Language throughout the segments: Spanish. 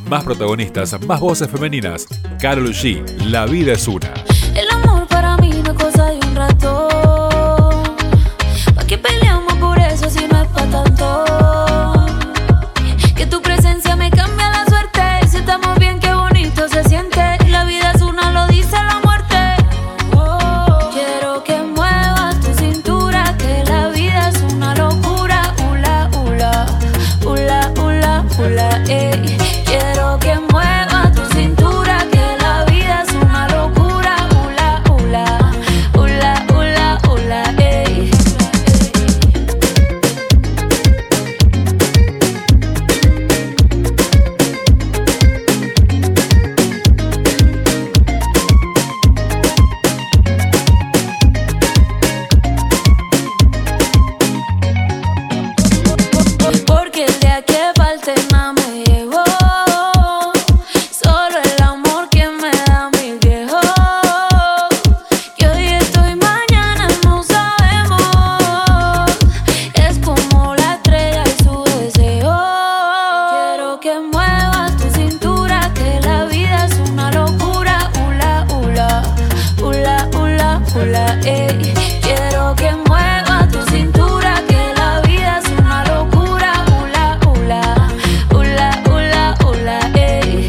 más protagonistas, más voces femeninas. Karol G, La vida es una. El amor para mí no es cosa de un rato. ¿Pa' qué peleamos por eso si no es pa' tanto? Que tu presencia me cambia la suerte. Si estamos bien, qué bonito se siente. La vida es una, lo dice la muerte. Quiero que muevas tu cintura, que la vida es una locura. Ula, ula, ula, ula, ula, ey. Quiero que muevas tu cintura, que la vida es una locura. Ula, ula, ula, ula, ula, ey. Porque el día que falte nada me llegó. Solo el amor que me da mi viejo. Que hoy estoy, mañana no sabemos. Es como la estrella y su deseo. Quiero que muevas tu cintura, que la vida es una locura. Ula, ula, ula, ula, ula, ey. Quiero que muevas tu cintura, que la vida es una locura. Ula, ula, ula, ula, ula, ey.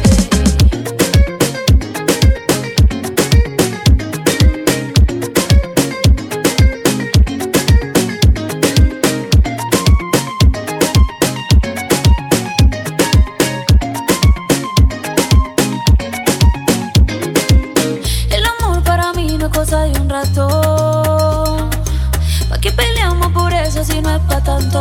El amor para mí no es cosa de un rato. ¿Pa' qué peleamos por eso si no es pa' tanto?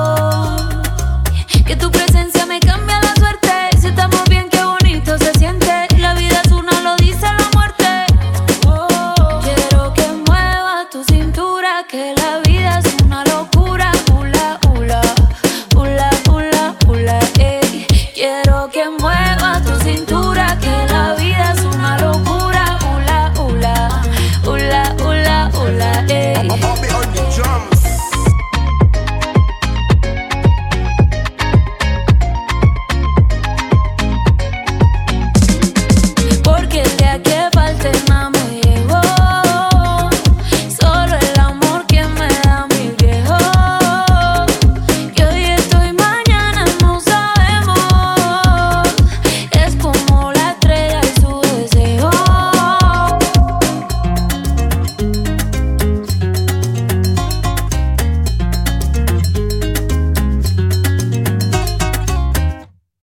Que tu presencia me cambia la suerte. Si estamos bien, qué bonito se siente. La vida es una, lo dice la muerte. Quiero que muevas tu cintura, que la vida